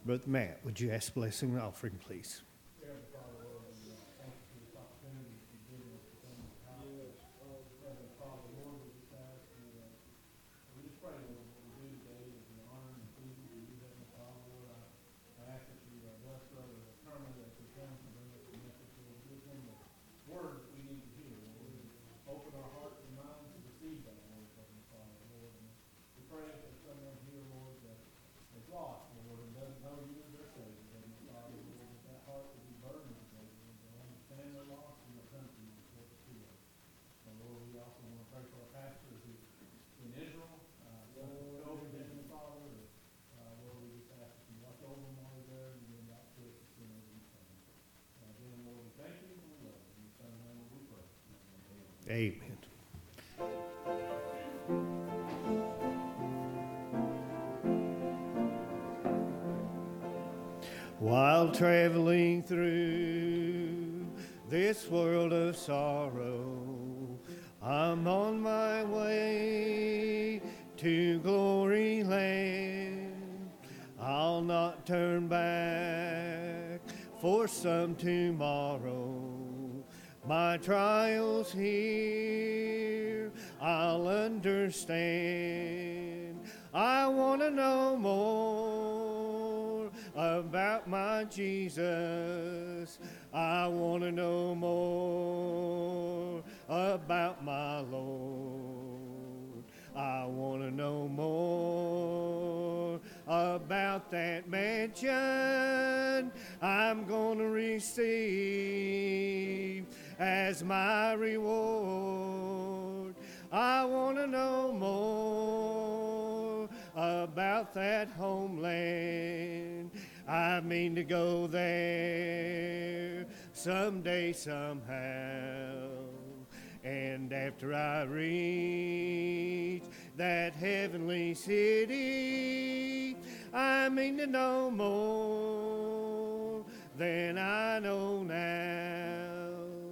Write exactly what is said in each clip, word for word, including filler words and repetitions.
Brother Matt, would you ask blessing and offering, please? Amen. While traveling through this world of sorrow, I'm on my way to glory land. I'll not turn back for some tomorrow. My trials here, I'll understand. I want to know more about my Jesus. I want to know more about my Lord. I want to know more about that mansion I'm going to receive as my reward. I want to know more about that homeland. I mean to go there someday, somehow. And after I reach that heavenly city, I mean to know more than I know now.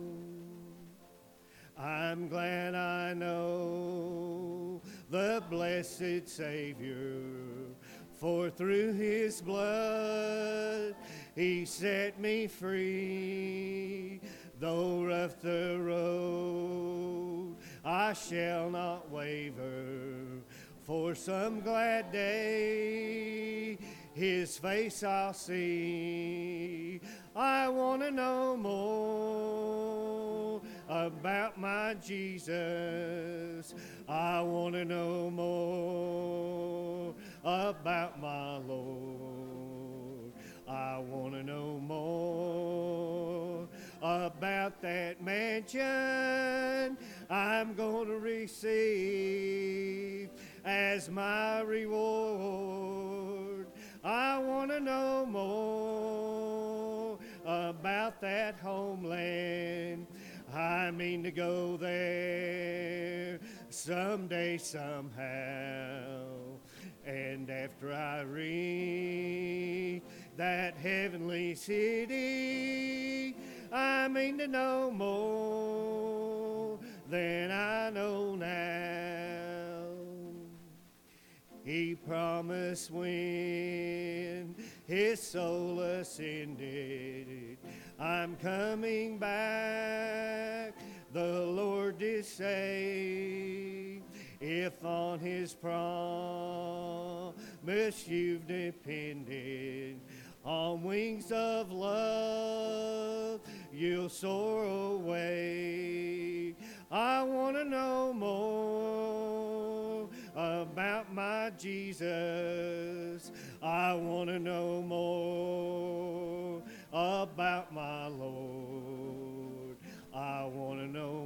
I'm glad I know the blessed Savior, for through his blood he set me free. Though rough the road, I shall not waver, for some glad day his face I'll see. I want to know more about my Jesus. I want to know more about my Lord. I want to know more about that mansion I'm going to receive as my reward. I want to know more about that homeland. I mean to go there someday, somehow. And after I reach that heavenly city, I mean to know more than I know now. He promised when his soul ascended, I'm coming back, the Lord did say. If on his promise you've depended, on wings of love you'll soar away. I want to know more about my Jesus. I want to know more about my Lord. I want to know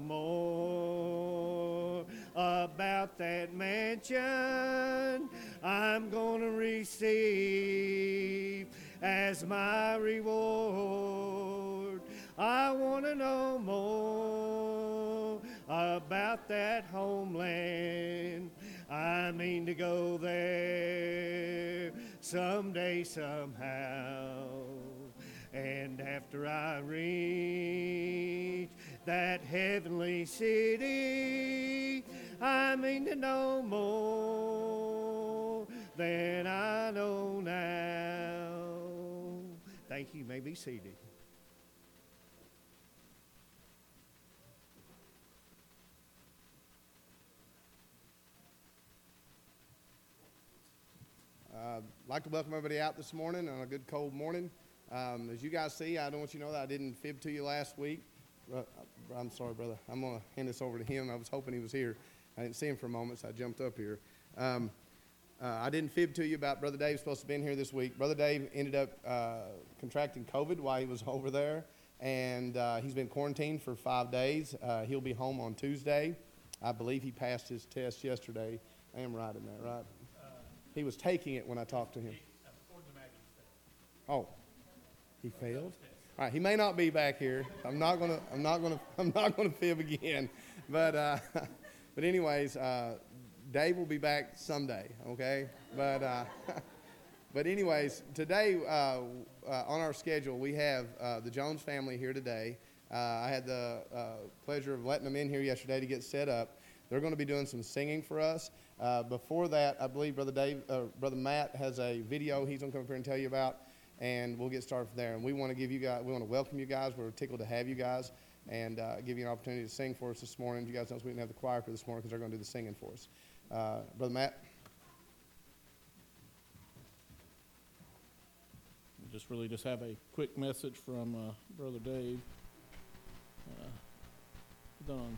more about that mansion I'm going to receive as my reward. I want to know more about that homeland. I mean to go there someday, somehow. And after I reach that heavenly city, I mean to know more than I know now. Thank you. You may be seated. Uh, I'd like to welcome everybody out this morning on a good cold morning. Um, as you guys see, I don't want you to know that I didn't fib to you last week. Uh, I'm sorry, brother. I'm going to hand this over to him. I was hoping he was here. I didn't see him for a moment, so I jumped up here. Um, uh, I didn't fib to you about Brother Dave supposed to be in here this week. Brother Dave ended up uh, contracting COVID while he was over there, and uh, he's been quarantined for five days. Uh, he'll be home on Tuesday. I believe he passed his test yesterday. I am right in that, right? He was taking it when I talked to him. Oh, he failed? All right, he may not be back here. I'm not gonna. I'm not gonna. I'm not gonna fib again. But uh, but anyways, uh, Dave will be back someday. Okay. But uh, but anyways, today uh, uh, on our schedule we have uh, the Jones family here today. Uh, I had the uh, pleasure of letting them in here yesterday to get set up. They're going to be doing some singing for us. Uh, before that, I believe Brother Dave, uh, Brother Matt has a video he's going to come up here and tell you about, and we'll get started from there. And we want to give you guys, we want to welcome you guys. We're tickled to have you guys, and uh, give you an opportunity to sing for us this morning. You guys know we didn't have the choir for this morning because they're going to do the singing for us. Uh, Brother Matt. Just really just have a quick message from uh, Brother Dave. Uh, done.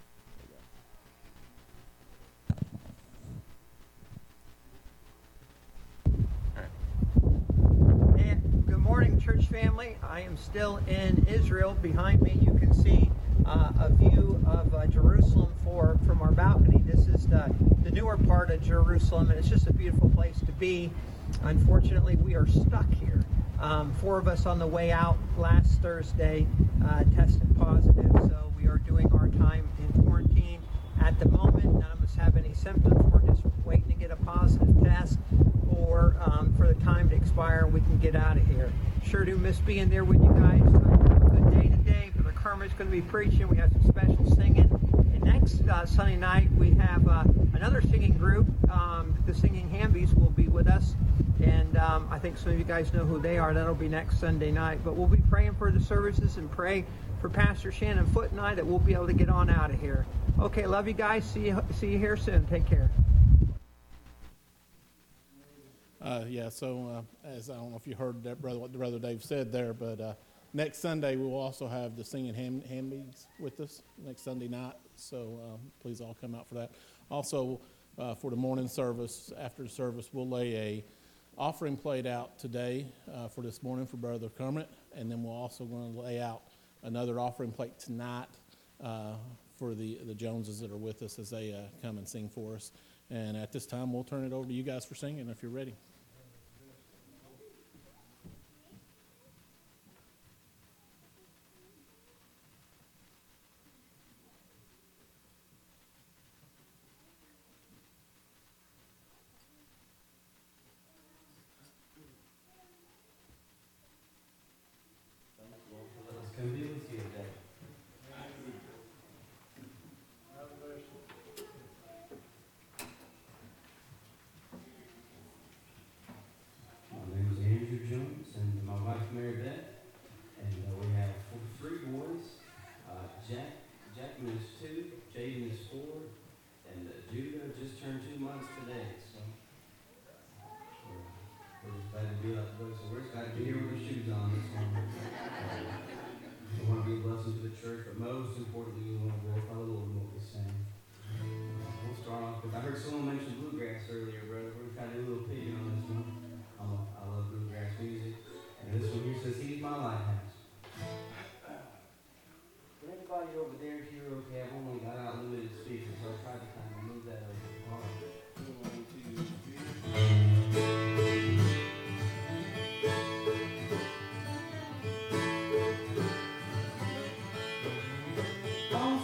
Good morning, church family. I am still in Israel. Behind me, you can see uh, a view of uh, Jerusalem for, from our balcony. This is the, the newer part of Jerusalem, and it's just a beautiful place to be. Unfortunately, we are stuck here. Um, four of us on the way out last Thursday uh, tested positive, so we are doing our time in quarantine at the moment. None of us have any symptoms. We're just waiting to get a positive test or um, for the time to expire and we can get out of here. Sure do miss being there with you guys. A good day today. Brother Kermit's going to be preaching. We have some special singing. And next uh, Sunday night we have uh, another singing group. Um, the Singing Hambies will be with us. And um, I think some of you guys know who they are. That'll be next Sunday night. But we'll be praying for the services and pray for Pastor Shannon Foote and I that we'll be able to get on out of here. Okay, love you guys. See you, see you here soon. Take care. Uh, yeah, so uh, as I don't know if you heard that brother, what the brother Dave said there, but uh, next Sunday we will also have the Singing Ham- Hambies with us next Sunday night. So um, please all come out for that. Also, uh, for the morning service, after the service, we'll lay a offering plate out today uh, for this morning for Brother Kermit, and then we're also going to lay out another offering plate tonight uh, for the, the Joneses that are with us as they uh, come and sing for us. And at this time, we'll turn it over to you guys for singing if you're ready. Oh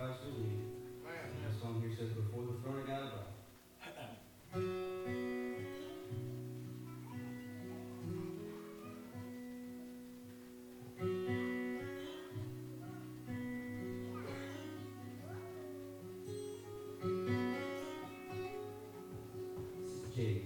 Christ was needed. And the song here says, before the throne of God above. Jade.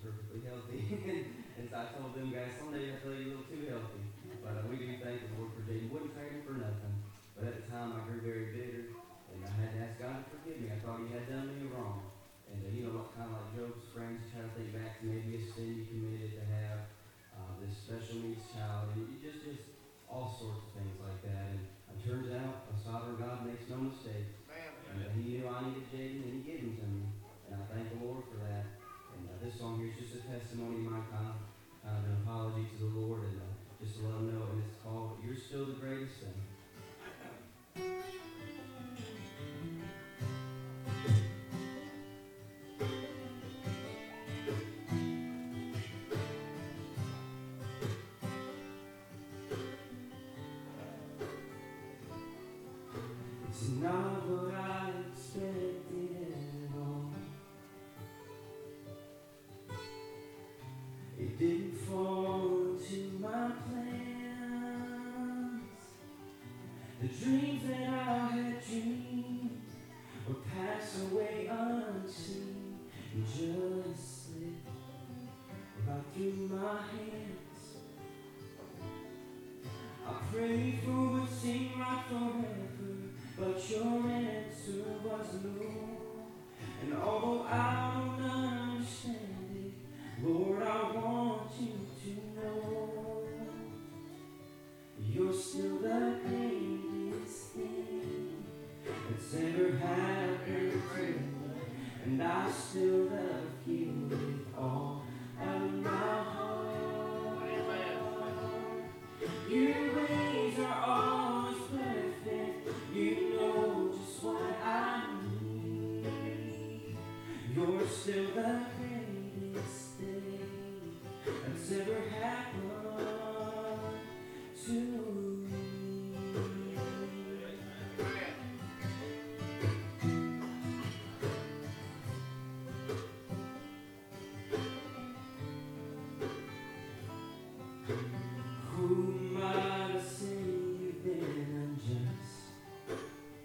I told them guys, someday I feel you a little too healthy. But uh, we do thank the Lord for Jay they wouldn't trade him for nothing. But at the time, I grew very bitter, and I had to ask God to forgive me. I thought he had done me wrong. And, uh, you know, kind of like Job's friends, try to think back to maybe a sin you committed to have uh, this special needs child, and you just, just all sorts of things like that. And it turns out, a sovereign God makes no mistakes. And uh, he knew I needed Jaden, and he gave him to me. And I thank the Lord for that. And uh, this song here is just a testimony of my kind, kind of an apology to the Lord, and uh, just to let him know. And it's called "You're Still the Greatest Thing." It's not what I expected at all. It didn't fall into my plans. The dreams that I had dreamed would pass away unseen and just slip right through my hands. I prayed for a sing right forever, but your answer was no. And although I don't understand it, Lord, I want you to know you're still the greatest thing that's ever happened to me. And I still love you with all of my heart. Your ways are always perfect. You know just what I need. You're still the greatest thing that's ever happened to me. Who might have said you've been unjust?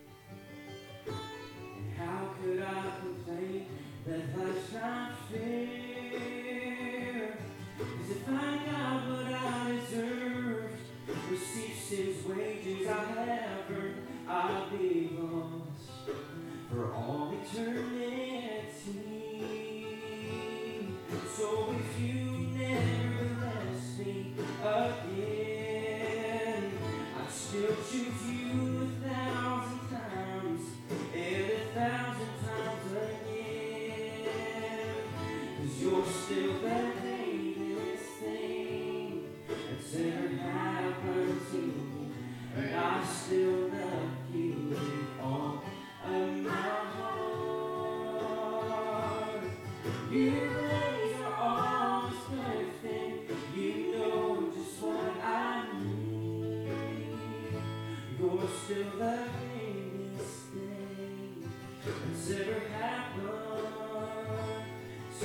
And how could I complain that life's not fair? 'Cause if I got what I deserved, received sin's wages I have earned, I'll be lost for all eternity. So if you never bless me again, I'd still choose you a thousand times and a thousand times again. 'Cause you're still the greatest thing that's ever happened to me. And I still love you with all of my heart. Your ways are always perfect. You know just what I need. You're still the greatest thing that's ever happened to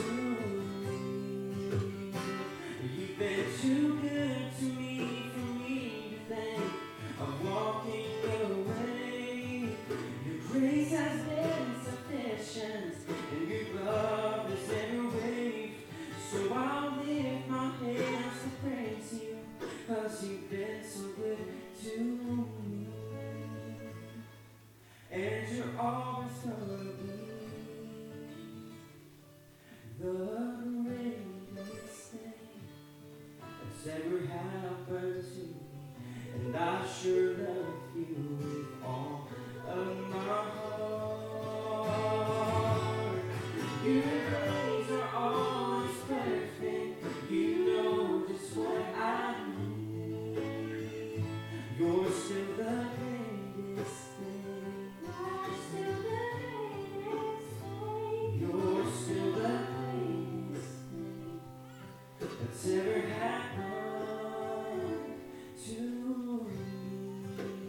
me. You've been too good to me for me to think of walking away. Your grace has been sufficient, and your love has never wavered. So I'll lift my hands to praise you, 'cause you've been so good to me. And you're always gonna be the greatest thing that's ever happened to me. And I sure love you with all of my heart. Your ways are always perfect. You know just what I need. You're still the greatest thing. You're still the greatest thing that's ever happened to me.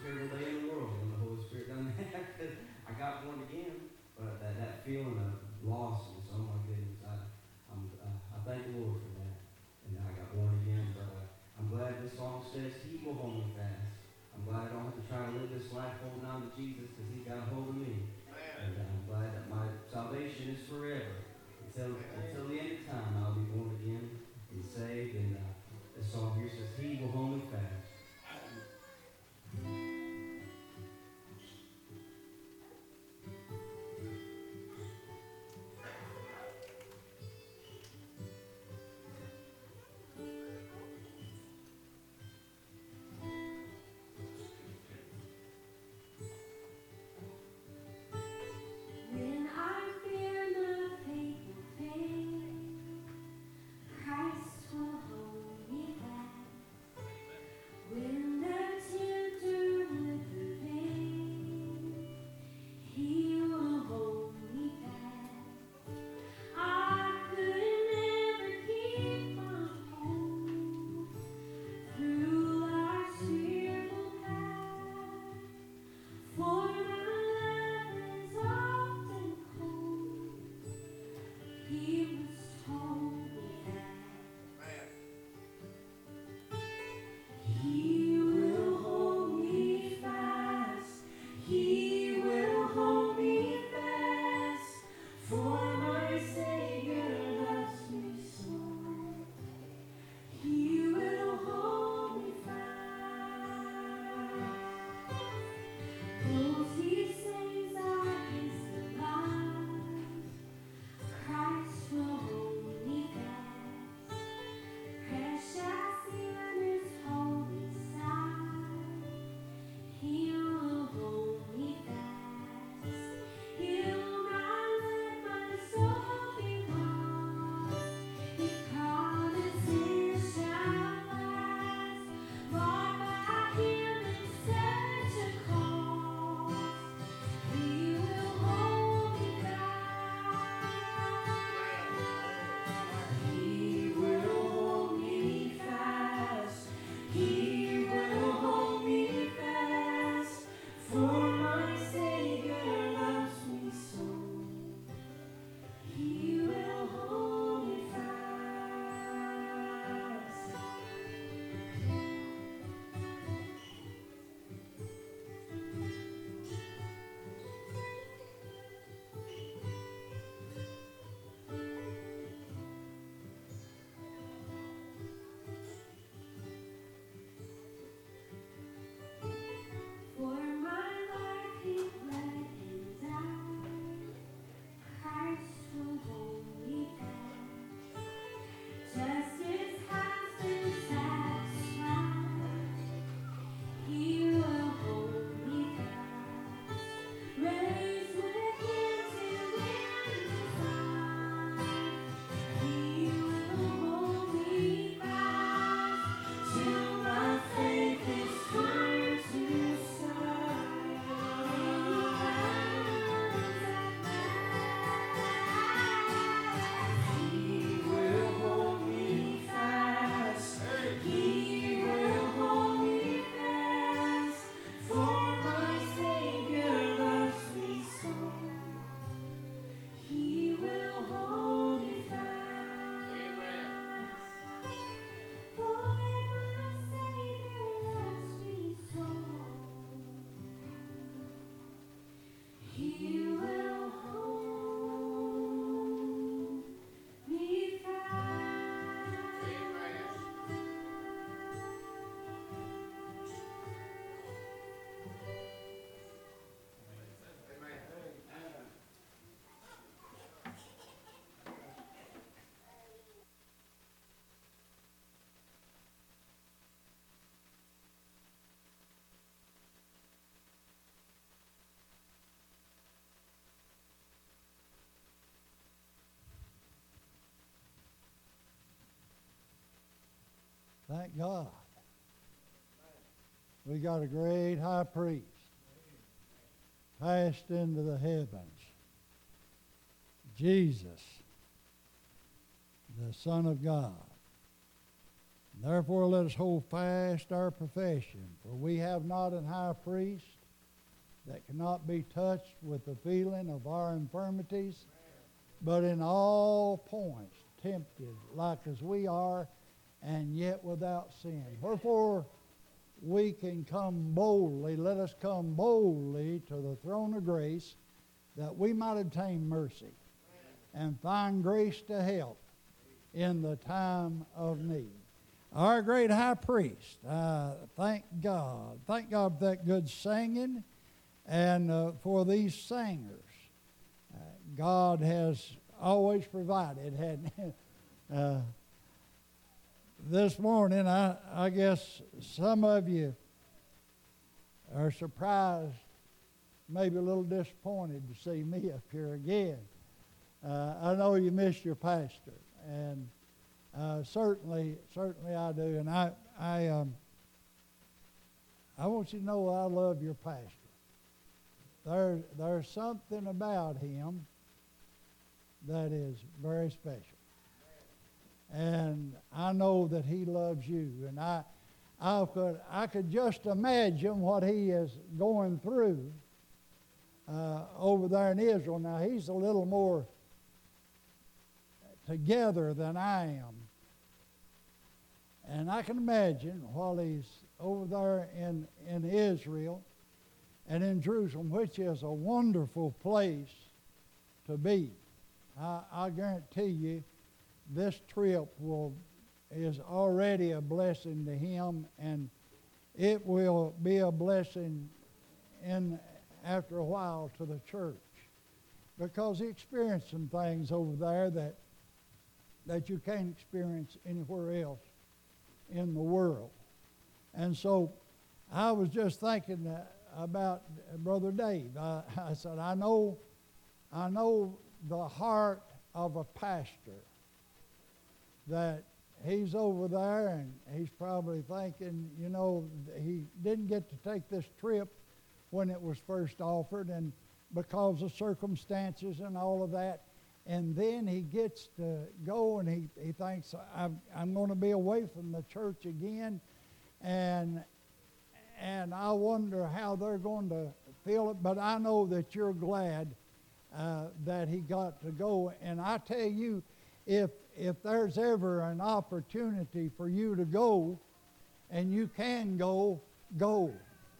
terrible day in the world when the Holy Spirit done that. Because I got born again, but that, that feeling of lostness, oh my goodness, I, I'm, uh, I thank the Lord for that. And I got born again, but uh, I'm glad this song says He will hold me fast. I'm glad I don't have to try to live this life holding on to Jesus because He's got a hold of me. And uh, I'm glad that my salvation is forever. Until, until the end of time, I'll be born again and saved. And uh, this song here says, He will hold me fast. When I fear nothing will fail, Christ will hold me fast. When the tempter would prevail, He will hold me fast. I could never keep my hold through life's fearful path, for my love is often cold. He must hold me fast. He will hold me fast. He will hold me fast. For my Savior loves me so. He will hold me fast. Those He saves are His delight. Christ will hold me fast. Precious in His holy sight, He will hold me fast. He'll not let my soul be lost. His promises shall last. Bought by Him in such a cause, He will hold me fast. He will hold me fast. He will hold me fast. For my Savior loves me so. He will hold me fast. For my life He bled and died. Christ will hold me fast. Justice has been satisfied. He will hold me fast. Raised with Him to endless life. He will hold me fast. Till my faith is turned to sight. He will hold me fast. He will hold me fast. For my Savior loves me so. He will hold me fast. For my Savior loves me so. He will hold me fast. Thank God. We got a great high priest passed into the heavens. Jesus, the Son of God, Therefore let us hold fast our profession, for we have not an high priest that cannot be touched with the feeling of our infirmities, but in all points tempted like as we are, and yet without sin. Wherefore we can come boldly, let us come boldly to the throne of grace, that we might obtain mercy and find grace to help in the time of need. Our great high priest, uh, thank God. Thank God for that good singing and uh, for these singers. Uh, God has always provided. Had uh, this morning, I, I guess some of you are surprised, maybe a little disappointed to see me up here again. Uh, I know you missed your pastor, and uh, certainly, certainly I do. And I, I, um, I want you to know I love your pastor. There, there's something about him that is very special. And I know that he loves you. And I, I could, I could just imagine what he is going through uh, over there in Israel. Now, he's a little more together than I am. And I can imagine while he's over there in, in Israel and in Jerusalem, which is a wonderful place to be. I, I guarantee you this trip will is already a blessing to him, and it will be a blessing in after a while to the church, because he experienced some things over there that that you can't experience anywhere else in the world. And so I was just thinking about Brother Dave. I, I said, I know, I know the heart of a pastor, that he's over there and he's probably thinking, you know, he didn't get to take this trip when it was first offered, and because of circumstances and all of that. And then he gets to go and he, he thinks, I'm, I'm going to be away from the church again. And, and I wonder how they're going to feel it. But I know that you're glad uh, that he got to go. And I tell you, if, if there's ever an opportunity for you to go, and you can go, go.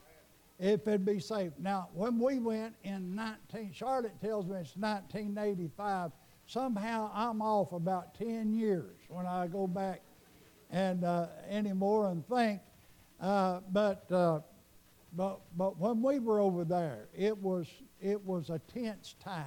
If it'd be safe. Now, when we went in nineteen, Charlotte tells me it's nineteen eighty-five. Somehow I'm off about ten years when I go back and uh, anymore and think. Uh, but uh, but but when we were over there, it was it was a tense time.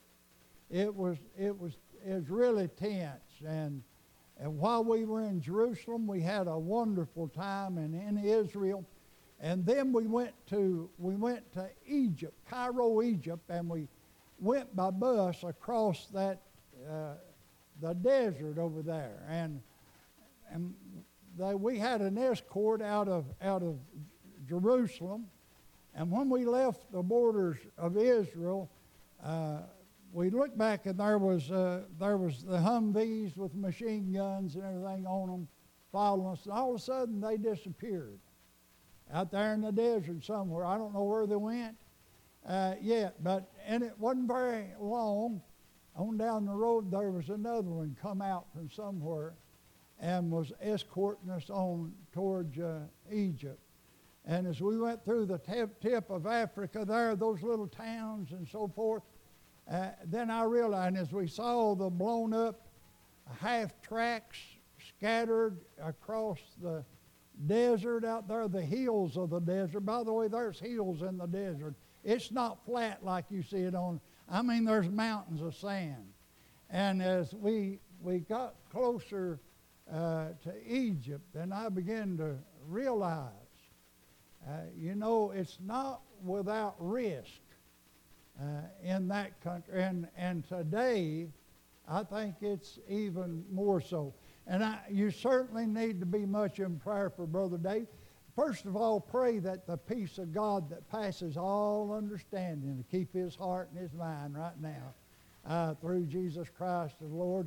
It was it was it was really tense. And and while we were in Jerusalem, we had a wonderful time, and in Israel. And then we went to we went to Egypt, Cairo, Egypt, and we went by bus across that uh, the desert over there. And and they, we had an escort out of out of Jerusalem. And when we left the borders of Israel, uh, we looked back and there was uh, there was the Humvees with machine guns and everything on them following us. And all of a sudden they disappeared out there in the desert somewhere. I don't know where they went uh, yet, but and it wasn't very long. On down the road, there was another one come out from somewhere and was escorting us on towards uh, Egypt. And as we went through the tip, tip of Africa there, those little towns and so forth, uh, then I realized as we saw the blown up half tracks scattered across the desert out there, the hills of the desert. By the way, there's hills in the desert. It's not flat like you see it on, I mean, there's mountains of sand. And as we we got closer uh, to Egypt, then I began to realize, uh, you know, it's not without risk uh, in that country. And, and today, I think it's even more so. And I, you certainly need to be much in prayer for Brother Dave. First of all, pray that the peace of God that passes all understanding to keep his heart and his mind right now uh, through Jesus Christ the Lord.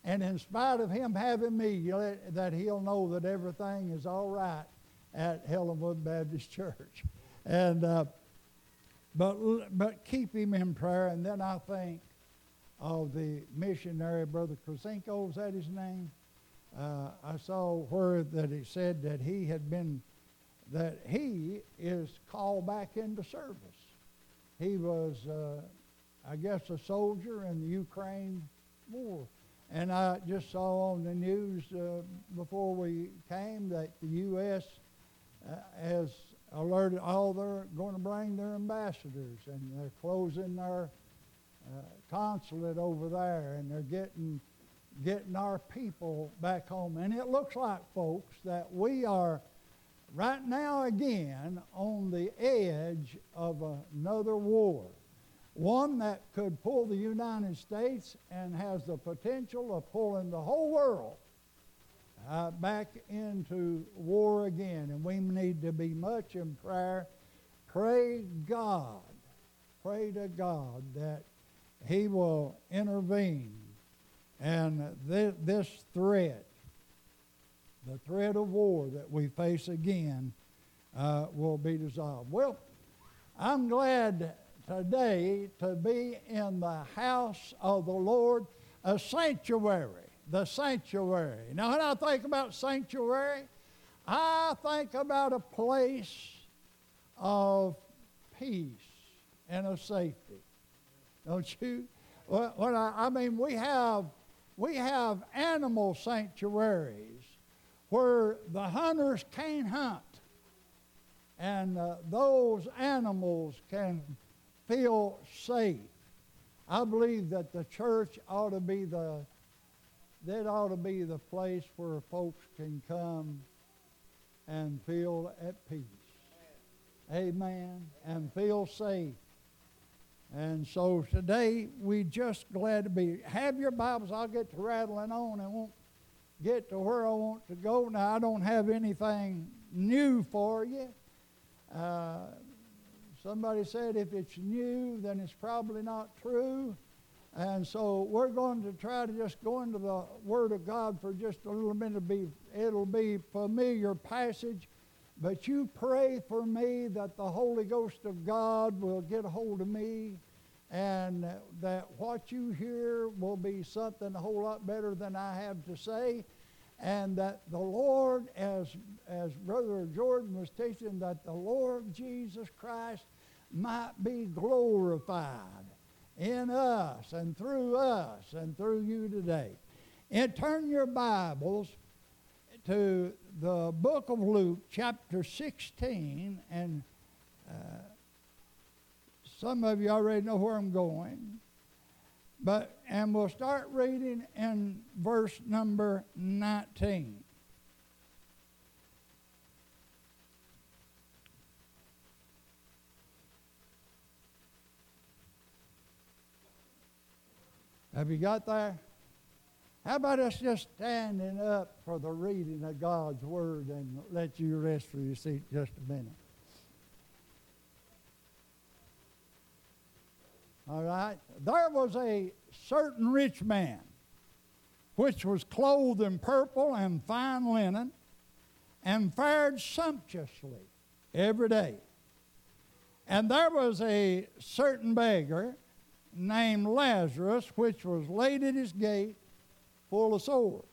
And in spite of him having me, let- that he'll know that everything is all right at Helenwood Baptist Church. And uh, but but keep him in prayer. And then I think of the missionary, Brother Krasinko, is that his name? Uh, I saw where that it said that he had been, that he is called back into service. He was, uh, I guess, a soldier in the Ukraine war. And I just saw on the news uh, before we came that the U S uh, has alerted all they're going to bring their ambassadors, and they're closing their uh, consulate over there, and they're getting getting our people back home. And it looks like, folks, that we are right now again on the edge of another war. One that could pull the United States and has the potential of pulling the whole world uh, back into war again. And we need to be much in prayer. Pray God, pray to God that He will intervene. And th- this threat, the threat of war that we face again, uh, will be dissolved. Well, I'm glad today to be in the house of the Lord, a sanctuary, the sanctuary. Now, when I think about sanctuary, I think about a place of peace and of safety. Don't you? Well, when I, I mean, we have we have animal sanctuaries where the hunters can't hunt, and uh, those animals can feel safe. I believe that the church ought to be the that ought to be the place where folks can come and feel at peace. Amen. And feel safe. And so today we just glad to be. Have your Bibles. I'll get to rattling on and won't get to where I want to go. Now I don't have anything new for you. Uh, somebody said if it's new, then it's probably not true. And so we're going to try to just go into the Word of God for just a little minute. It'll be, it'll be familiar passage. But you pray for me that the Holy Ghost of God will get a hold of me, and that what you hear will be something a whole lot better than I have to say, and that the Lord, as, as Brother Jordan was teaching, that the Lord Jesus Christ might be glorified in us and through us and through you today. And turn your Bibles to the book of Luke, chapter sixteen, and uh, some of you already know where I'm going. But and we'll start reading in verse number nineteen. Have you got there? How about us just standing up for the reading of God's Word and let you rest for your seat just a minute? All right. There was a certain rich man which was clothed in purple and fine linen and fared sumptuously every day. And there was a certain beggar named Lazarus which was laid at his gate full of sores,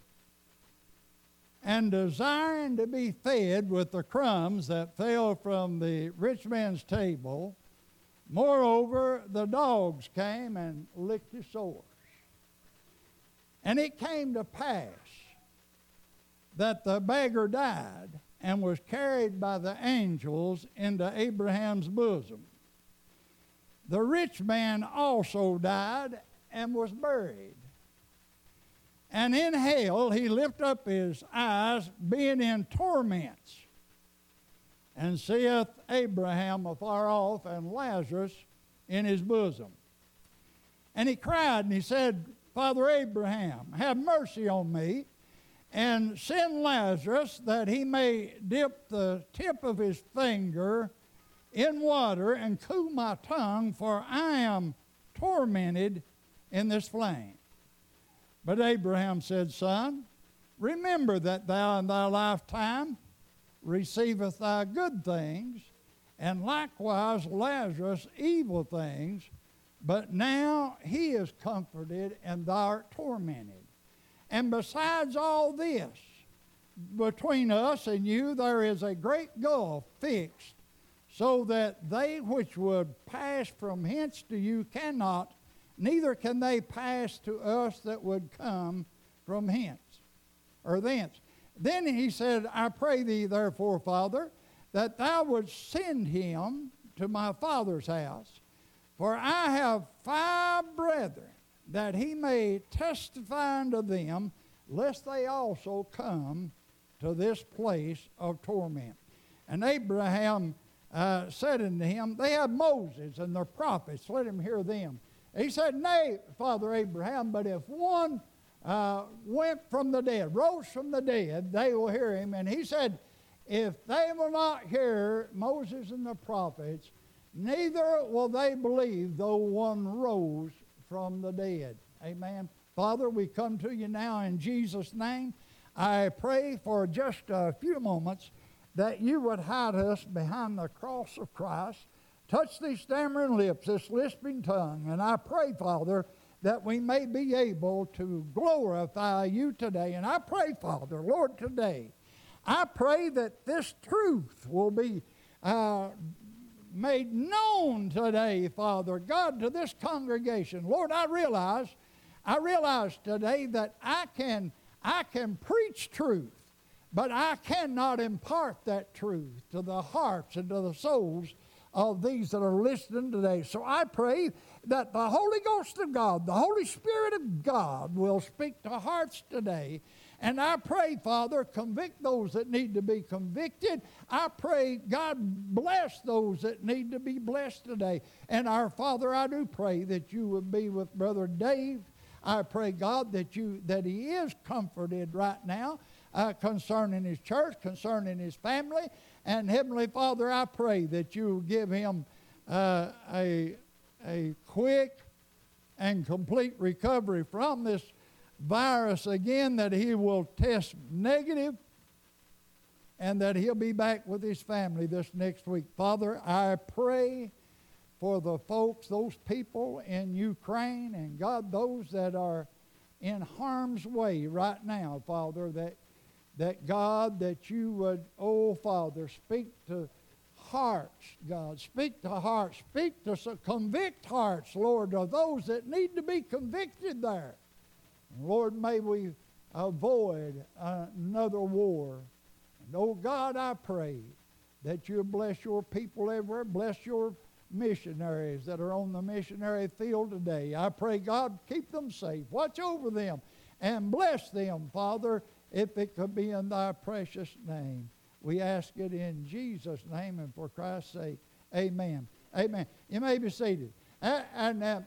and desiring to be fed with the crumbs that fell from the rich man's table. Moreover, the dogs came and licked his sores. And it came to pass that the beggar died and was carried by the angels into Abraham's bosom. The rich man also died and was buried. And in hell he lifted up his eyes, being in torments, and seeth Abraham afar off and Lazarus in his bosom. And he cried and he said, Father Abraham, have mercy on me, and send Lazarus that he may dip the tip of his finger in water and cool my tongue, for I am tormented in this flame. But Abraham said, Son, remember that thou in thy lifetime receiveth thy good things, and likewise Lazarus evil things, but now he is comforted, and thou art tormented. And besides all this, between us and you there is a great gulf fixed, so that they which would pass from hence to you cannot, neither can they pass to us that would come from hence, or thence. Then he said, I pray thee therefore, Father, that thou wouldst send him to my father's house, for I have five brethren, that he may testify unto them, lest they also come to this place of torment. And Abraham uh, said unto him, they have Moses and the prophets, let him hear them. He said, Nay, Father Abraham, but if one uh, went from the dead, rose from the dead, they will hear him. And he said, if they will not hear Moses and the prophets, neither will they believe though one rose from the dead. Amen. Father, we come to you now in Jesus' name. I pray for just a few moments that you would hide us behind the cross of Christ. Touch these stammering lips, this lisping tongue. And I pray, Father, that we may be able to glorify you today. And I pray, Father, Lord, today, I pray that this truth will be uh, made known today, Father God, to this congregation. Lord, I realize, I realize today that I can, I can preach truth, but I cannot impart that truth to the hearts and to the souls of these that are listening today. So I pray that the Holy Ghost of God, the Holy Spirit of God will speak to hearts today. And I pray, Father, convict those that need to be convicted. I pray, God, bless those that need to be blessed today. And our Father, I do pray that you would be with Brother Dave. I pray, God, that you that he is comforted right now uh, concerning his church, concerning his family. And Heavenly Father, I pray that you will give him uh, a, a quick and complete recovery from this virus again, that he will test negative, and that he'll be back with his family this next week. Father, I pray for the folks, those people in Ukraine, and God, those that are in harm's way right now, Father, that that God, that you would, oh Father, speak to hearts, God, speak to hearts, speak to convict hearts, Lord, of those that need to be convicted there. Lord, may we avoid another war. And oh God, I pray that you bless your people everywhere, bless your missionaries that are on the missionary field today. I pray, God, keep them safe, watch over them, and bless them, Father, if it could be in thy precious name. We ask it in Jesus' name and for Christ's sake. Amen. Amen. You may be seated. And, and uh,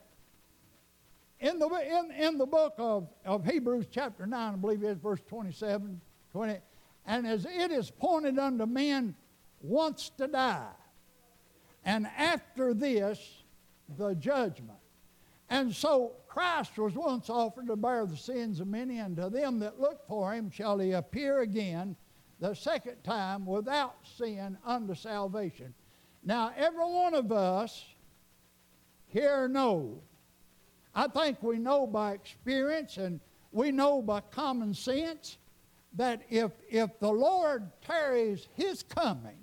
in, the, in, in the book of, of Hebrews chapter nine, I believe it is verse twenty-seven, twenty, and as it is appointed unto men once to die, and after this, the judgment. And so Christ was once offered to bear the sins of many, and to them that look for him shall he appear again the second time without sin unto salvation. Now, every one of us here know, I think we know by experience and we know by common sense, that if, if the Lord tarries his coming,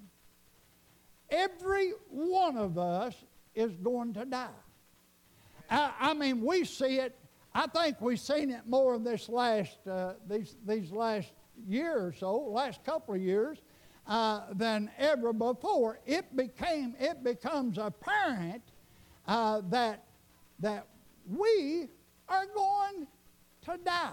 every one of us is going to die. I, I mean, we see it. I think we've seen it more this last uh, these these last year or so, last couple of years, uh, than ever before. It became it becomes apparent uh, that that we are going to die.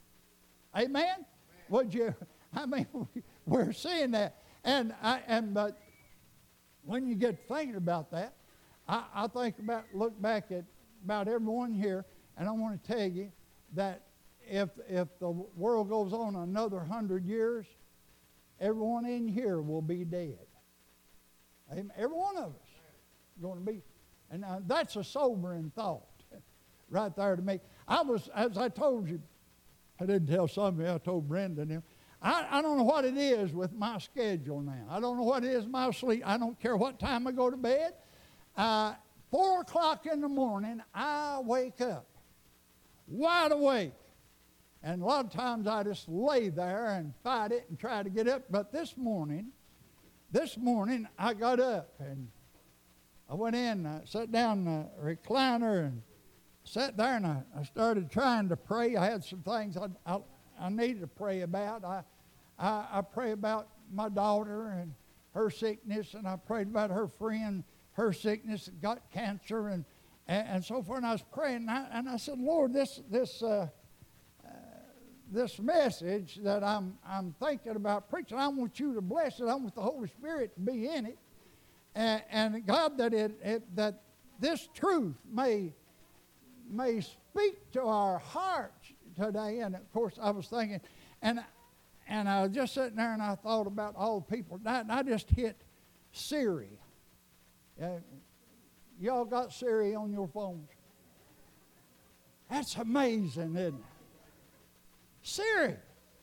Amen. Would you? I mean, we're seeing that, and I and but when you get thinking about that, I, I think about look back at about everyone here, and I want to tell you that if if the world goes on another hundred years, everyone in here will be dead. Amen. Every one of us is going to be, and now that's a sobering thought, right there to me. I was, as I told you I didn't tell somebody, I told Brenda and him. I, I don't know what it is with my schedule now. I don't know what it is with my sleep. I don't care what time I go to bed. Uh, four o'clock in the morning, I wake up, wide awake. And a lot of times I just lay there and fight it and try to get up. But this morning, this morning I got up and I went in, I sat down in the recliner and sat there and I, I started trying to pray. I had some things I, I, I needed to pray about. I, I, I pray about my daughter and her sickness, and I prayed about her friend, her sickness, got cancer, and, and, and so forth. And I was praying, and I, and I said, Lord, this this uh, uh, this message that I'm I'm thinking about preaching, I want you to bless it. I want the Holy Spirit to be in it, and, and God, that it, it that this truth may may speak to our hearts today. And of course, I was thinking, and and I was just sitting there and I thought about all the people. And I, and I just hit Siri. Uh, y'all got Siri on your phones? That's amazing, isn't it? Siri.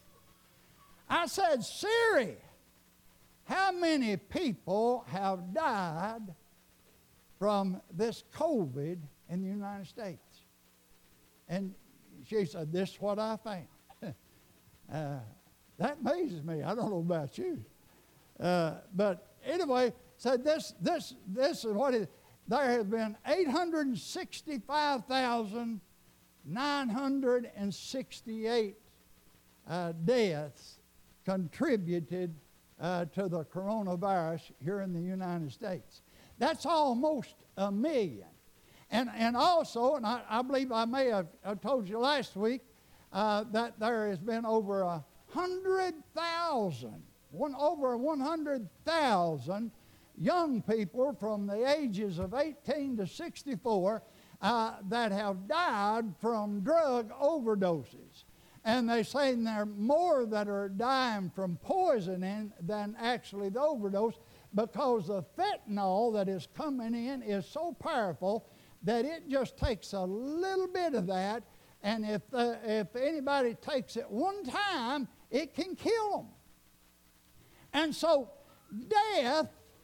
I said, Siri, how many people have died from this COVID in the United States? And she said, this is what I found. uh, that amazes me. I don't know about you. Uh, but anyway, said this, this, this is what it is. There have been eight hundred sixty-five thousand nine hundred sixty-eight uh, deaths contributed uh, to the coronavirus here in the United States. That's almost a million. And, and also, and I, I believe I may have I told you last week, uh, that there has been over a hundred thousand, one, over one hundred thousand young people from the ages of eighteen to sixty-four uh, that have died from drug overdoses. And they say there are more that are dying from poisoning than actually the overdose, because the fentanyl that is coming in is so powerful that it just takes a little bit of that, and if the, if anybody takes it one time, it can kill them. And so death,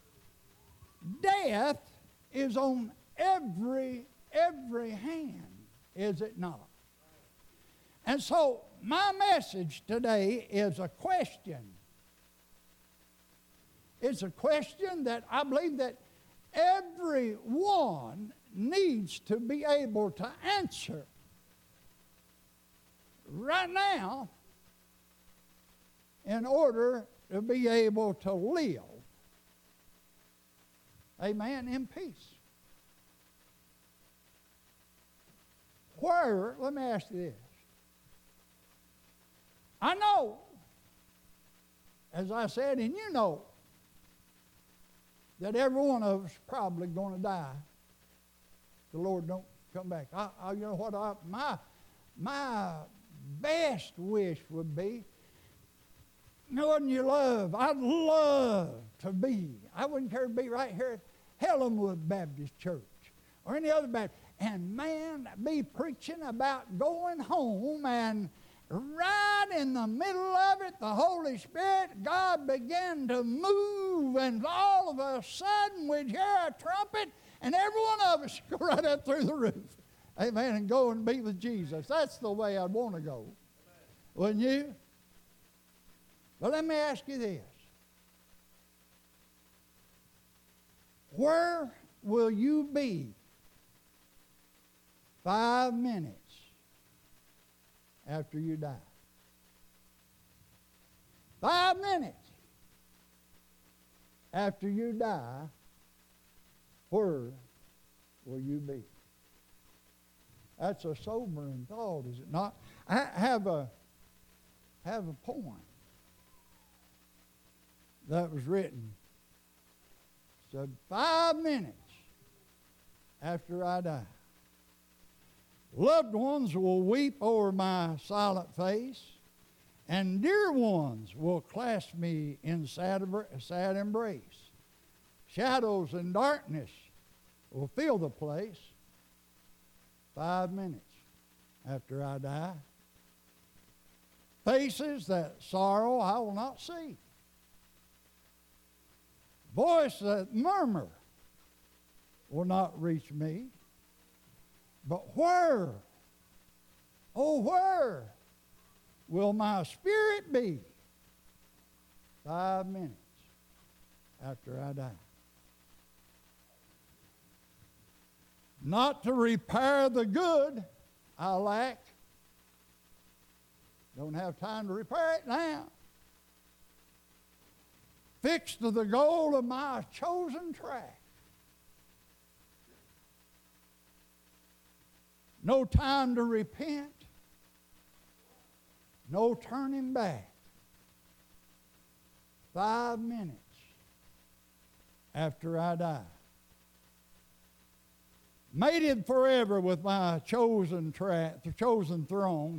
death is on every, every hand, is it not? And so my message today is a question. It's a question that I believe that everyone needs to be able to answer right now in order to be able to live, amen, in peace. Where, let me ask you this. I know, as I said, and you know, that every one of us is probably going to die. The Lord don't come back. I, I, you know what? I, my my best wish would be, knowing you love, I'd love to be. I wouldn't care to be right here at Helenwood Baptist Church or any other Baptist, and man, be preaching about going home, and right in the middle of it, the Holy Spirit, God began to move, and all of a sudden we'd hear a trumpet, and every one of us go right up through the roof. Amen, and go and be with Jesus. That's the way I'd want to go. Wouldn't you? But let me ask you this. Where will you be five minutes after you die? Five minutes after you die, where will you be? That's a sobering thought, is it not? I have a have a poem that was written. Said, five minutes after I die, loved ones will weep over my silent face, and dear ones will clasp me in sad, sad embrace. Shadows and darkness will fill the place. Five minutes after I die, Faces that sorrow I will not see. Voice that murmur will not reach me. But where, oh, where will my spirit be five minutes after I die? Not to repair the good I lack. Don't have time to repair it now. Fixed to the goal of my chosen track. No time to repent. No turning back. Five minutes after I die. Mated forever with my chosen track, the chosen throne.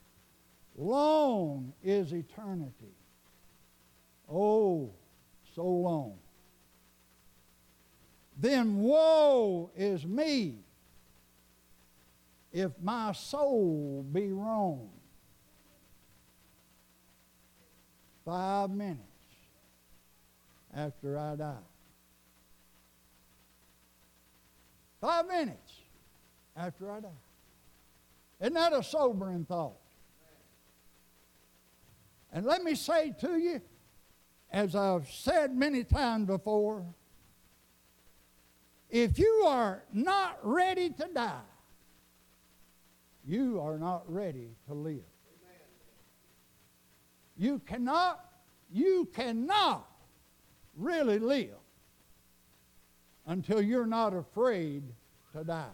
Long is eternity. Oh, so long. Then woe is me if my soul be wrong. Five minutes after I die. Five minutes after I die. Isn't that a sobering thought? And let me say to you, as I've said many times before, if you are not ready to die, you are not ready to live. You cannot, you cannot really live until you're not afraid to die.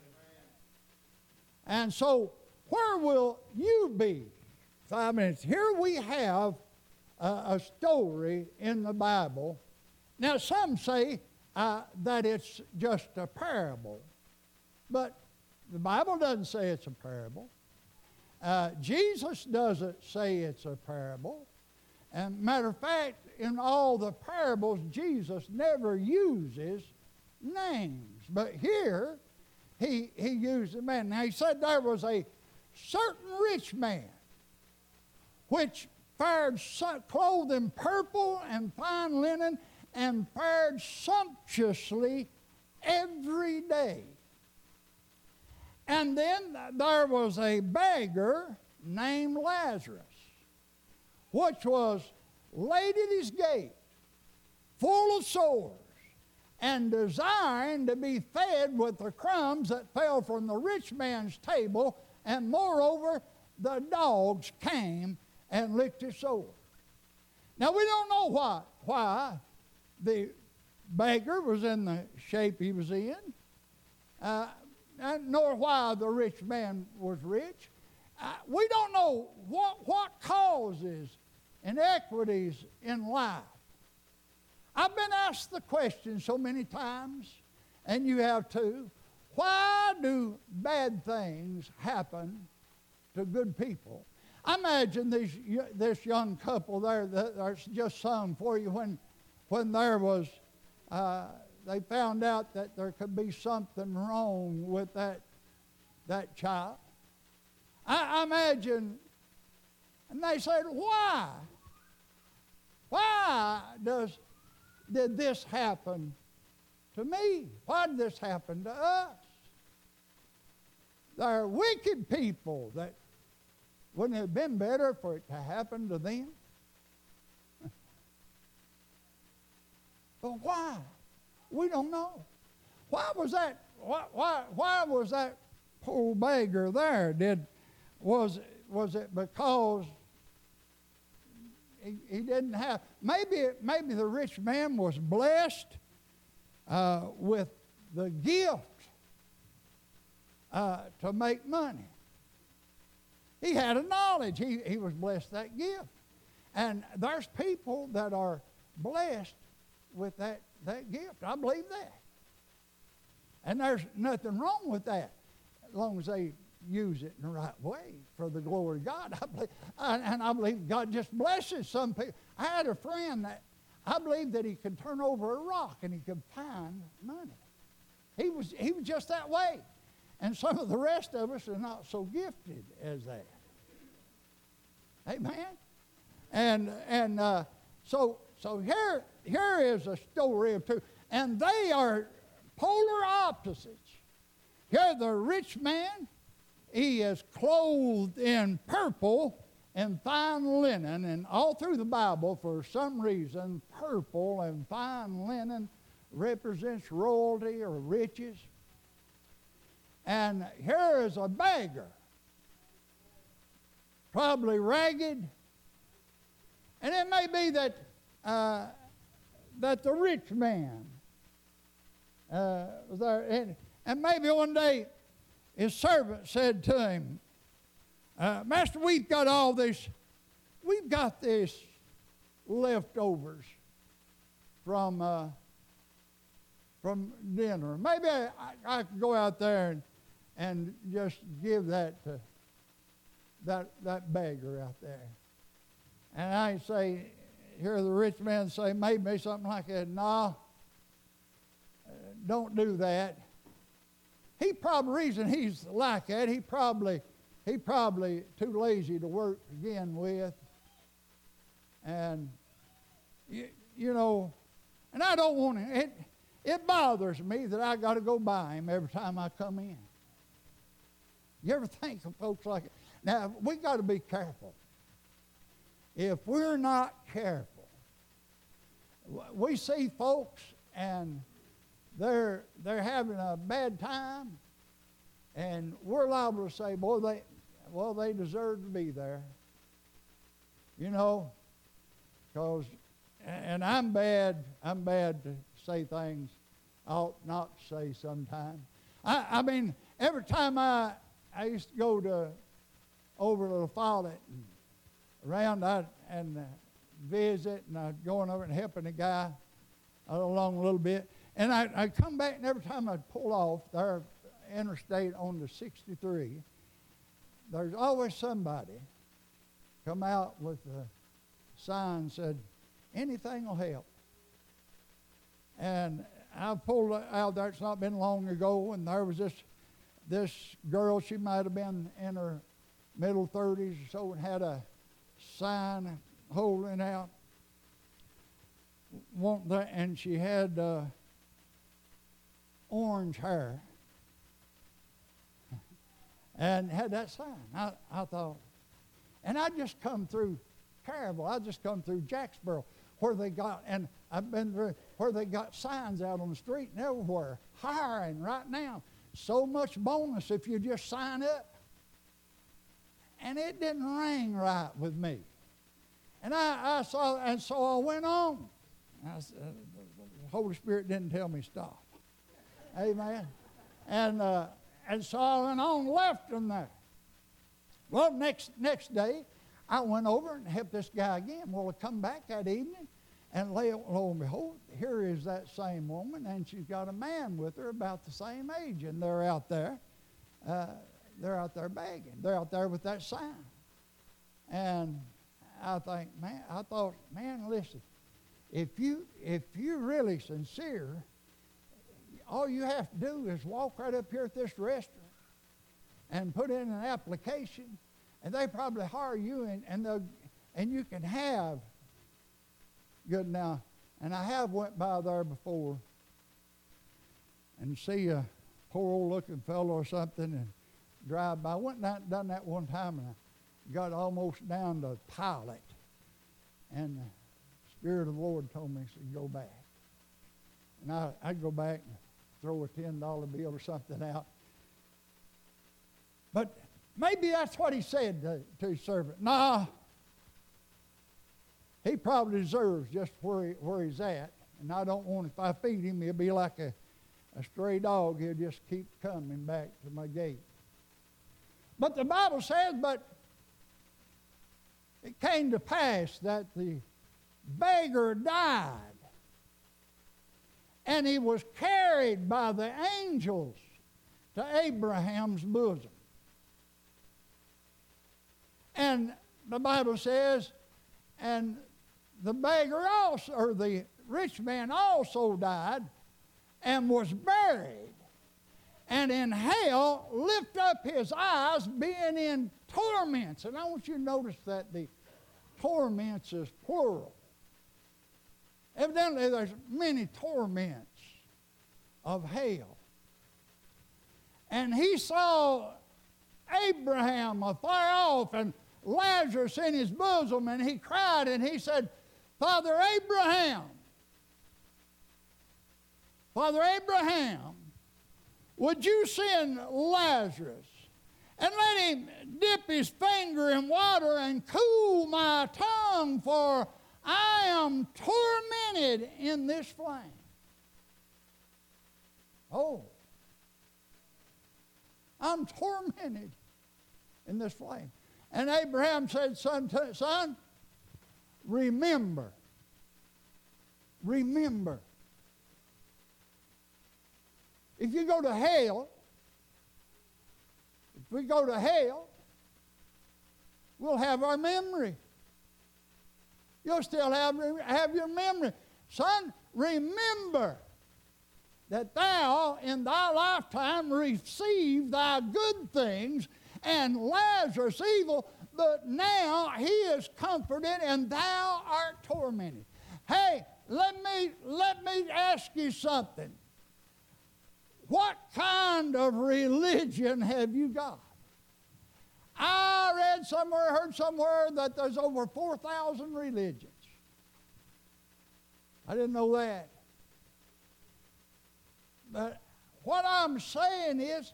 And so, where will you be? Five minutes. Here we have a, a story in the Bible. Now, some say uh, that it's just a parable, but the Bible doesn't say it's a parable. Uh, Jesus doesn't say it's a parable. And matter of fact, in all the parables, Jesus never uses names. But here, he, he used a man. Now, he said there was a certain rich man which fared su- clothed in purple and fine linen and fared sumptuously every day. And then there was a beggar named Lazarus, which was laid at his gate, full of sores, and desiring to be fed with the crumbs that fell from the rich man's table, and moreover, the dogs came and licked his sores. Now, we don't know why, why the beggar was in the shape he was in, uh, nor why the rich man was rich. Uh, we don't know what, what causes inequities in life. I've been asked the question so many times, and you have too, why do bad things happen to good people? I imagine these, this young couple there that that's just sung for you when, when there was, uh, they found out that there could be something wrong with that, that child. I, I imagine, and they said, why? Why does, did this happen to me? Why did this happen to us? There are wicked people that wouldn't it have been better for it to happen to them? But why? We don't know. Why was that? Why, why, why was that poor beggar there? Did was was it because he, he didn't have? Maybe maybe the rich man was blessed uh, with the gift uh, to make money. He had a knowledge. He, he was blessed that gift. And there's people that are blessed with that, that gift. I believe that. And there's nothing wrong with that as long as they use it in the right way for the glory of God. I believe, and I believe God just blesses some people. I had a friend that I believed that he could turn over a rock and he could find money. He was, he was just that way. And some of the rest of us are not so gifted as that. Amen. And and uh, so so here here is a story of two, and they are polar opposites. Here the rich man, he is clothed in purple and fine linen, and all through the Bible, for some reason, purple and fine linen represents royalty or riches. And here is a beggar, probably ragged, and it may be that uh, that the rich man uh, was there, and, and maybe one day his servant said to him, uh, "Master, we've got all this, we've got this leftovers from uh, from dinner. Maybe I, I, I could go out there and and just give that to that that beggar out there." And I say, hear the rich man say maybe something like that. No, uh, don't do that. He probably, reason he's like that, he probably he probably too lazy to work again with. And you, you know, and I don't want to, it it bothers me that I got to go by him every time I come in. You ever think of folks like that? Now, we got to be careful. If we're not careful, we see folks and they're they're having a bad time, and we're liable to say, "Boy, they well they deserve to be there," you know, because and I'm bad. I'm bad to say things I ought not to say sometimes. I, I mean, every time I I used to go to over to the Follett and around I, and uh, visit, and I'd going over and helping the guy along a little bit. And I, I'd come back, and every time I'd pull off there, interstate on the sixty-three, there's always somebody come out with a sign said, "Anything will help." And I pulled out there, it's not been long ago, and there was this this girl, she might have been in her middle thirties or so, and had a sign holding out, and she had uh, orange hair, and had that sign. I, I thought, and I just come through Caryville, I just come through Jacksboro, where they got, and I've been through, where they got signs out on the street and everywhere, hiring right now, so much bonus if you just sign up. And it didn't ring right with me. And I, I saw, and so I went on. I said, the Holy Spirit didn't tell me stop. Amen. And uh, and so I went on, left them there. Well, next next day, I went over and helped this guy again. Well, I come back that evening, and lo and behold, here is that same woman, and she's got a man with her about the same age, and they're out there. Uh, They're out there begging. They're out there with that sign. And I think, man, I thought, man, listen, if you if you're really sincere, all you have to do is walk right up here at this restaurant and put in an application, and they probably hire you, and and they'll, and you can have good now. And I have went by there before and see a poor old looking fellow or something and drive by. I went and done that one time, and I got almost down to Pilate, and the Spirit of the Lord told me, he said, "Go back." And I, I'd go back and throw a ten dollar bill or something out. But maybe that's what he said to, to his servant. Nah, he probably deserves just where, he, where he's at, and I don't want, if I feed him, he'll be like a, a stray dog. He'll just keep coming back to my gate. But the Bible says, but it came to pass that the beggar died, and he was carried by the angels to Abraham's bosom. And the Bible says, and the beggar also, or the rich man also died and was buried. And in hell lift up his eyes, being in torments. And I want you to notice that the torments is plural. Evidently, there's many torments of hell. And he saw Abraham afar off and Lazarus in his bosom, and he cried and he said, Father Abraham, Father Abraham, would you send Lazarus and let him dip his finger in water and cool my tongue, for I am tormented in this flame. Oh, I'm tormented in this flame. And Abraham said, son, t- son, remember, remember. If you go to hell, if we go to hell, we'll have our memory. You'll still have, have your memory. Son, remember that thou in thy lifetime received thy good things and Lazarus evil, but now he is comforted and thou art tormented. Hey, let me, let me ask you something. What kind of religion have you got? I read somewhere, heard somewhere that there's over four thousand religions. I didn't know that. But what I'm saying is,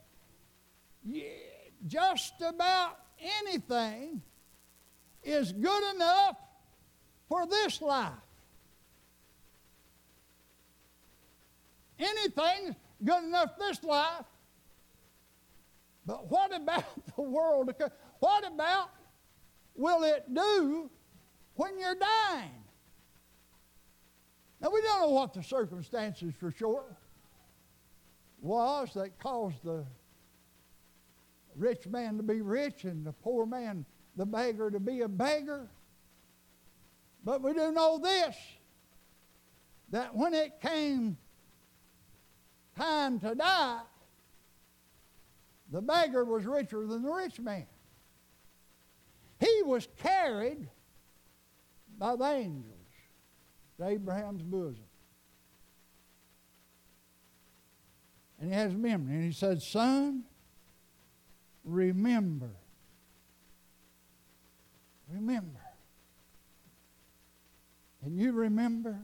just about anything is good enough for this life. Anything good enough this life. But what about the world? What about will it do when you're dying? Now, we don't know what the circumstances for sure was that caused the rich man to be rich and the poor man, the beggar, to be a beggar. But we do know this, that when it came time to die, the beggar was richer than the rich man. He was carried by the angels to Abraham's bosom. And he has memory. And he said, son, remember. Remember. Can you remember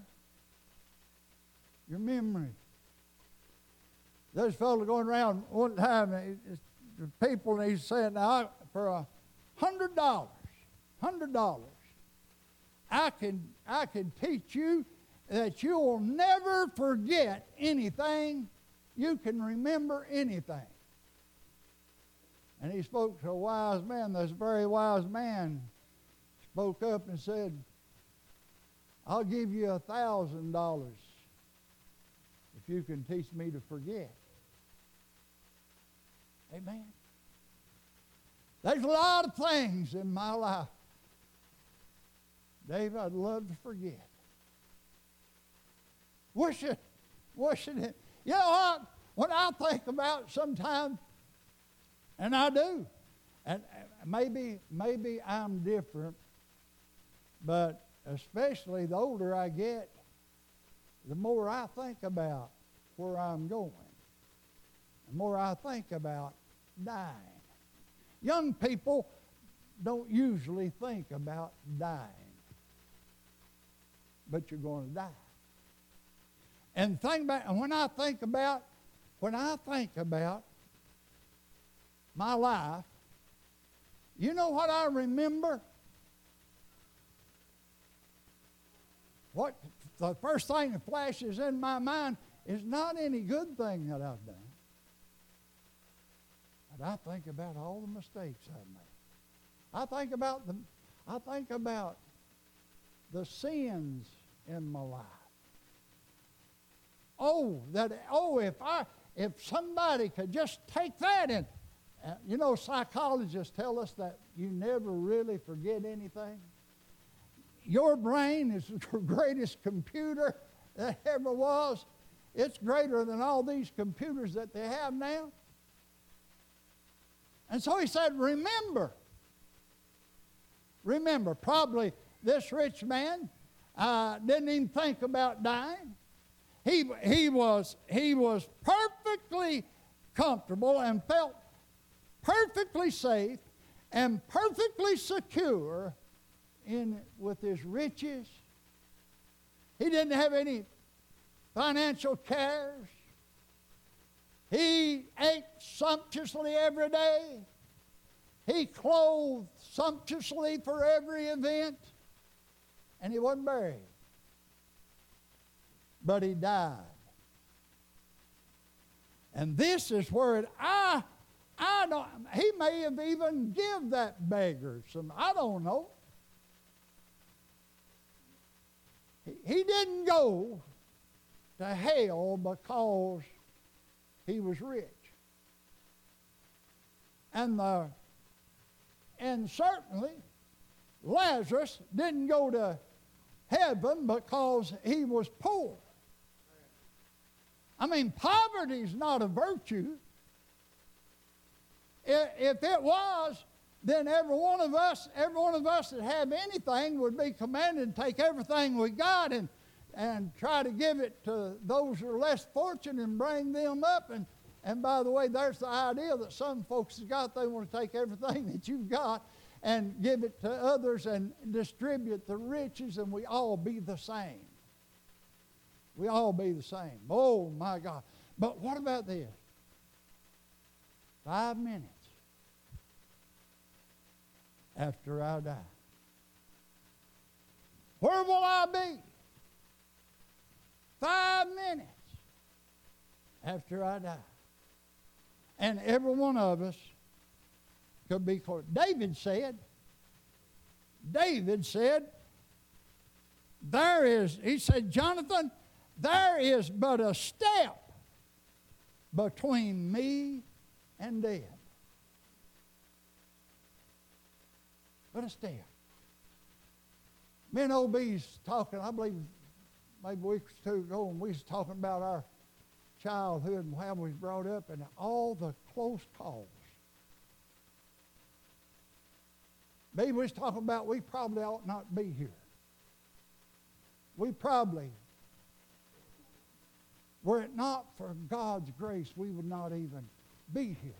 your memory? There's a fellow going around one time, the people, and he's saying, now, for a hundred dollars, hundred dollars, I can, I can teach you that you will never forget anything. You can remember anything. And he spoke to a wise man. This very wise man spoke up and said, I'll give you a thousand dollars if you can teach me to forget. Amen. There's a lot of things in my life, Dave, I'd love to forget. Wish it, wish it. You know what? When I think about sometimes, and I do, and maybe maybe I'm different, but especially the older I get, the more I think about where I'm going, the more I think about dying. Young people don't usually think about dying, but you're going to die. And think about, and when I think about, when I think about my life, you know what I remember? What the first thing that flashes in my mind is not any good thing that I've done. But I think about all the mistakes I've made. I think about the I think about the sins in my life. Oh, that oh, if I if somebody could just take that and uh, you know, psychologists tell us that you never really forget anything. Your brain is the greatest computer that ever was. It's greater than all these computers that they have now. And so he said, remember. Remember, probably this rich man uh, didn't even think about dying. He, he, was, he was perfectly comfortable and felt perfectly safe and perfectly secure in with his riches. He didn't have any financial cares. He ate sumptuously every day. He clothed sumptuously for every event. And he wasn't buried. But he died. And this is where it, I, I don't, he may have even give that beggar some, I don't know. He, he didn't go to hell because he was rich. And the, and certainly Lazarus didn't go to heaven because he was poor. I mean, poverty is not a virtue. If it was, then every one of us, every one of us that have anything would be commanded to take everything we got and, and try to give it to those who are less fortunate and bring them up. And, and by the way, there's the idea that some folks have got, they want to take everything that you've got and give it to others and distribute the riches, and we all be the same. We all be the same. Oh, my God. But what about this? Five minutes after I die, where will I be? Five minutes after I die. And every one of us could be close. David said, David said, there is, he said, Jonathan, there is but a step between me and death. But a step. Me and O B's talking, I believe maybe a week or two ago, and we was talking about our childhood and how we was brought up and all the close calls. Maybe we was talking about we probably ought not be here. We probably, were it not for God's grace, we would not even be here.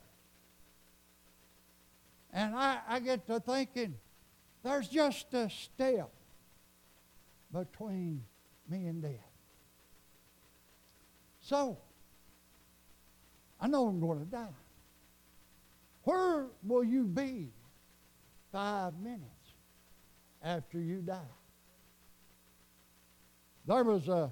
And I, I get to thinking, there's just a step between me and death. So, I know I'm going to die. Where will you be five minutes after you die? There was a,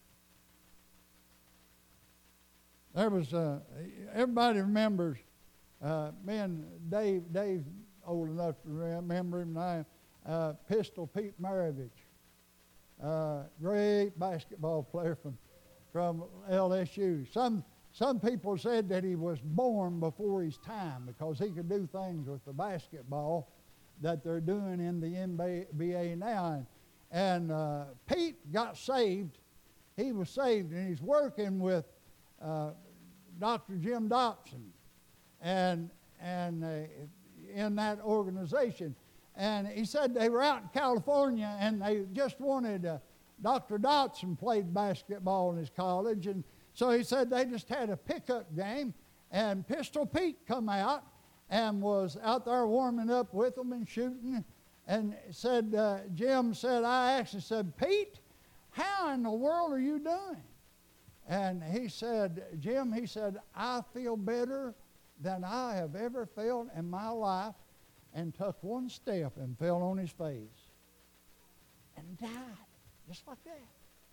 there was a, everybody remembers, uh, me and Dave, Dave's old enough to remember him now, uh, Pistol Pete Maravich, uh, great basketball player from, from L S U. Some, some people said that he was born before his time because he could do things with the basketball that they're doing in the N B A now. And, and uh, Pete got saved. He was saved, and he's working with uh, Doctor Jim Dobson and, and uh, in that organization. And he said they were out in California, and they just wanted, uh, Doctor Dobson played basketball in his college, and so he said they just had a pickup game, and Pistol Pete come out and was out there warming up with them and shooting, and said, uh, Jim said, I actually said, Pete, how in the world are you doing? And he said, Jim, he said, I feel better than I have ever felt in my life, and took one step and fell on his face and died, just like that.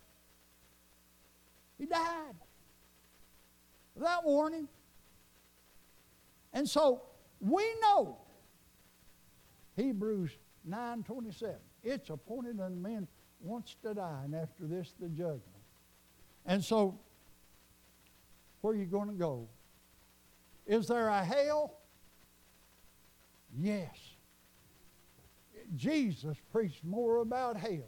He died without warning. And so we know Hebrews nine twenty-seven, it's appointed unto men once to die, and after this the judgment. And so, where are you going to go? Is there a hell? Yes. Jesus preached more about hell.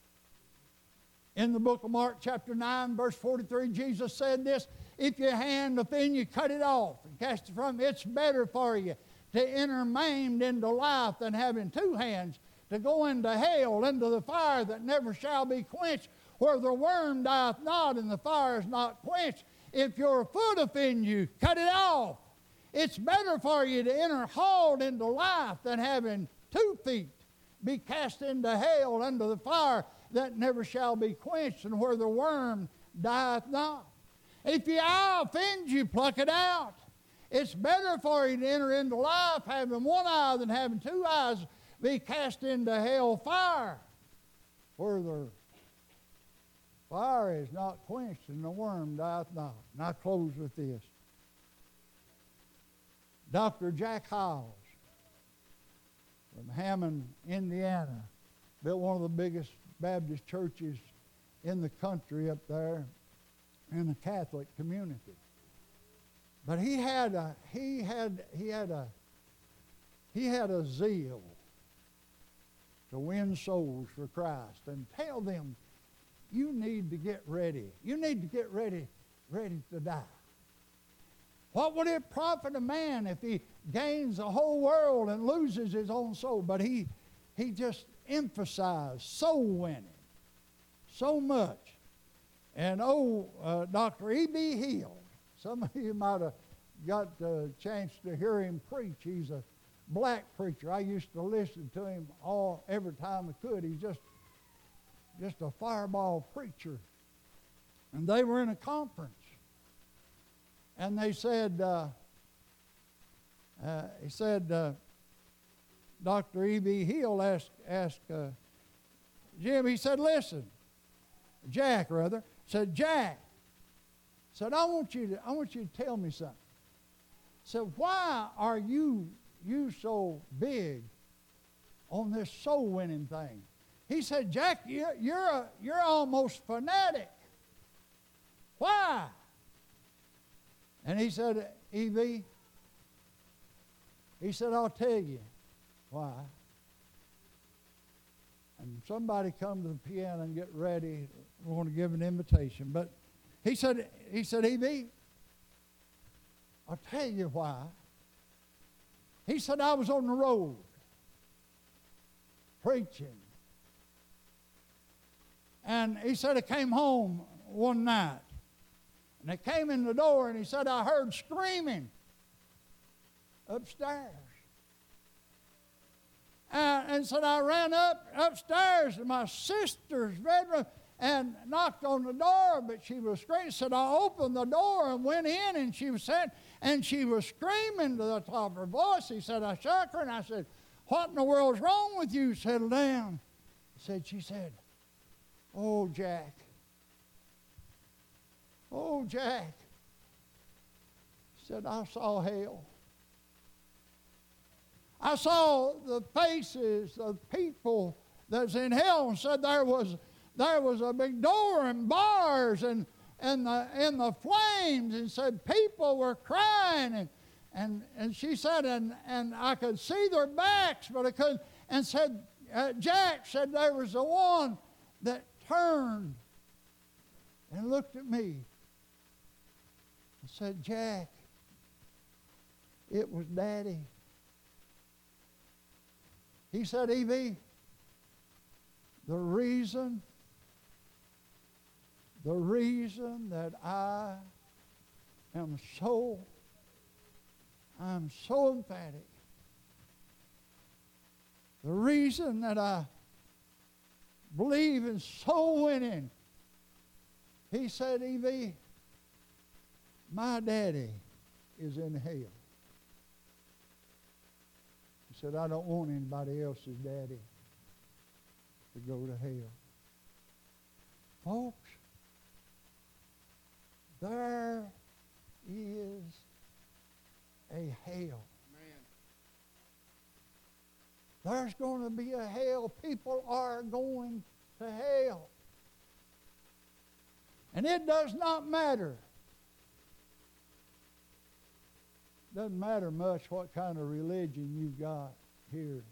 In the book of Mark chapter nine, verse forty-three, Jesus said this, if your hand offend you, cut it off and cast it from you. It's better for you to enter maimed into life than having two hands to go into hell, into the fire that never shall be quenched, where the worm dieth not and the fire is not quenched. If your foot offend you, cut it off. It's better for you to enter halt into life than having two feet be cast into hell, under the fire that never shall be quenched, and where the worm dieth not. If your eye offends you, pluck it out. It's better for you to enter into life having one eye than having two eyes be cast into hell fire, where the fire is not quenched and the worm dieth not. And I close with this. Doctor Jack Hiles from Hammond, Indiana, built one of the biggest Baptist churches in the country up there in the Catholic community. But he had a he had he had a he had a zeal to win souls for Christ and tell them, you need to get ready. You need to get ready, ready to die. What would it profit a man if he gains the whole world and loses his own soul? But he he just emphasized soul winning so much. And oh, uh, Doctor E B Hill, some of you might have got the chance to hear him preach. He's a black preacher. I used to listen to him all every time I could. He's just just a fireball preacher. And they were in a conference, and they said, uh, uh, he said, uh, Doctor E B Hill asked asked uh, Jim. He said, listen, Jack rather said Jack. Said I want you to I want you to tell me something. Said why are you you so big on this soul winning thing? He said, Jack, you're you're, a, you're almost fanatic. Why? And he said, E V, he said, I'll tell you why. And somebody come to the piano and get ready. We want to give an invitation. But he said, he said, E V, I'll tell you why. He said, I was on the road preaching. And he said, I came home one night. And I came in the door and he said, I heard screaming upstairs. Uh, and said, I ran up upstairs to my sister's bedroom and knocked on the door, but she was screaming. Said, I opened the door and went in, and she was saying, and she was screaming to the top of her voice. He said, I shook her and I said, what in the world's wrong with you? Settle down. He said, she said, oh, Jack. Oh, Jack. He said, I saw hell. I saw the faces of people that's in hell, and said there was there was a big door and bars and and the and the flames, and said people were crying, and and and she said and and I could see their backs, but I couldn't. And said uh, Jack said there was the one that turned and looked at me and said, Jack, it was Daddy. He said, E V, the reason, the reason that I am so, I'm so emphatic, the reason that I believe in soul winning, he said, E V, my daddy is in hell. He said, I don't want anybody else's daddy to go to hell. Folks, there is a hell. Man. There's going to be a hell. People are going to hell. And it does not matter. Doesn't matter much what kind of religion you've got here.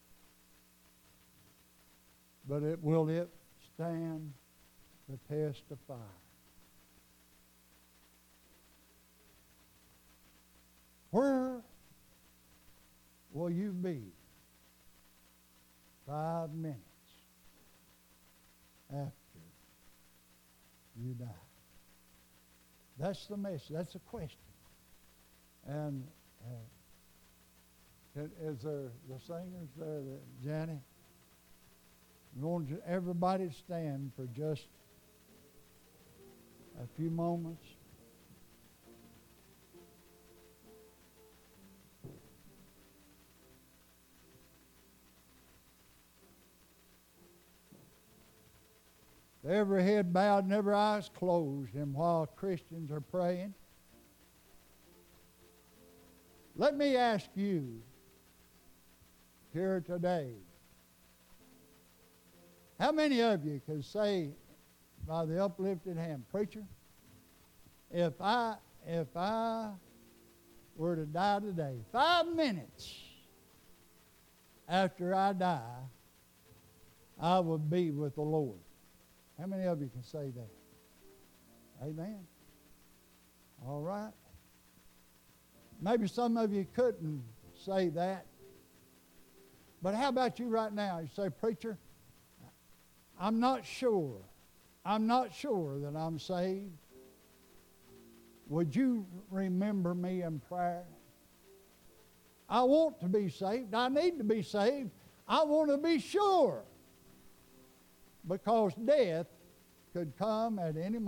But it will it stand the test of fire. Where will you be Five minutes after you die. That's the message. That's the question. And uh, is there the singers there, that, Janet? We want everybody to stand for just a few moments. Every head bowed and every eyes closed, and while Christians are praying, let me ask you here today, how many of you can say by the uplifted hand, preacher, if I if I were to die today, five minutes after I die, I would be with the Lord. How many of you can say that? Amen. All right. Maybe some of you couldn't say that. But how about you right now? You say, preacher, I'm not sure. I'm not sure that I'm saved. Would you remember me in prayer? I want to be saved. I need to be saved. I want to be sure. Because death could come at any moment.